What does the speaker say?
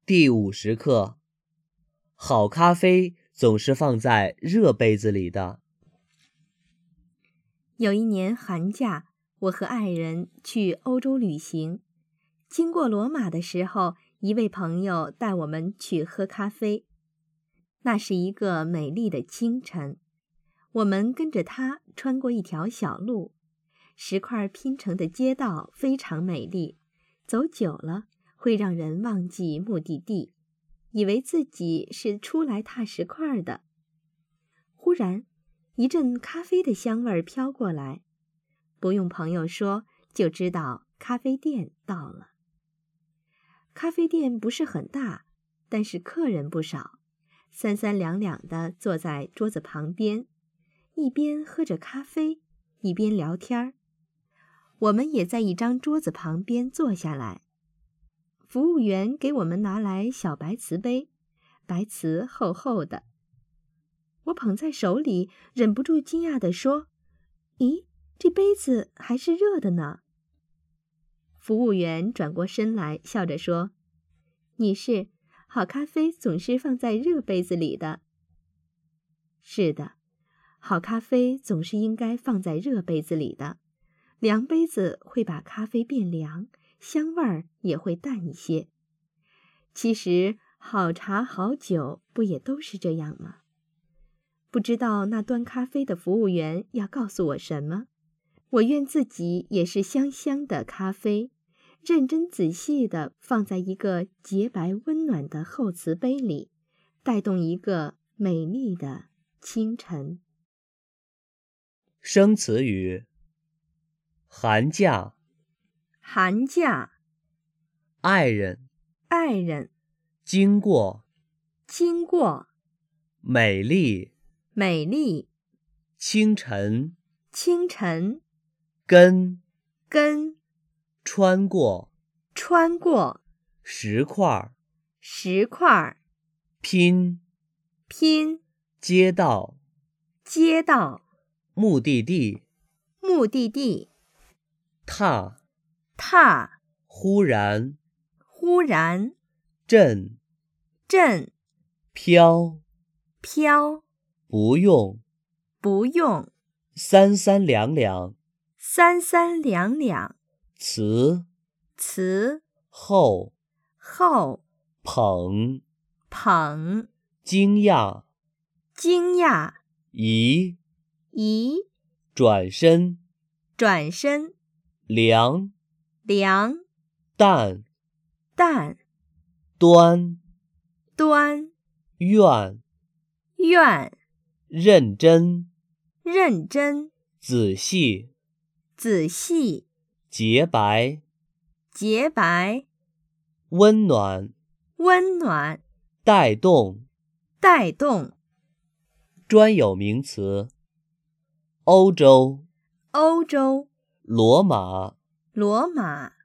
第50课，好咖啡总是放在热杯子里的。 有一年寒假，我和爱人去欧洲旅行，经过罗马的时候，一位朋友带我们去喝咖啡。那是一个美丽的清晨，我们跟着他穿过一条小路，石块拼成的街道非常美丽，走久了会让人忘记目的地，以为自己是出来踏石块的。忽然，一阵咖啡的香味飘过来，不用朋友说，就知道咖啡店到了。咖啡店不是很大，但是客人不少，三三两两地坐在桌子旁边，一边喝着咖啡，一边聊天。我们也在一张桌子旁边坐下来。服务员给我们拿来小白瓷杯，白瓷厚厚的。我捧在手里，忍不住惊讶地说：“咦，这杯子还是热的呢。”服务员转过身来，笑着说：“女士，好咖啡总是放在热杯子里的。”是的，好咖啡总是应该放在热杯子里的，凉杯子会把咖啡变凉，香味儿也会淡一些。其实，好茶好酒不也都是这样吗？不知道那端咖啡的服务员要告诉我什么，我愿自己也是香香的咖啡，认真仔细地放在一个洁白温暖的厚瓷杯里，带动一个美丽的清晨。 生词语：寒假、 寒假、 爱人、 爱人、 经过、 经过、 美丽、 美丽、 清晨、 清晨、 跟、 穿过、 石块、 石块、 拼、街道、目的地、踏、忽然、震、飘、不用、三三两两、词、后、捧、惊讶、移、转身、凉、淡、端、愿、认真、仔细、洁白、温暖、带动。专有名词：欧洲、罗马、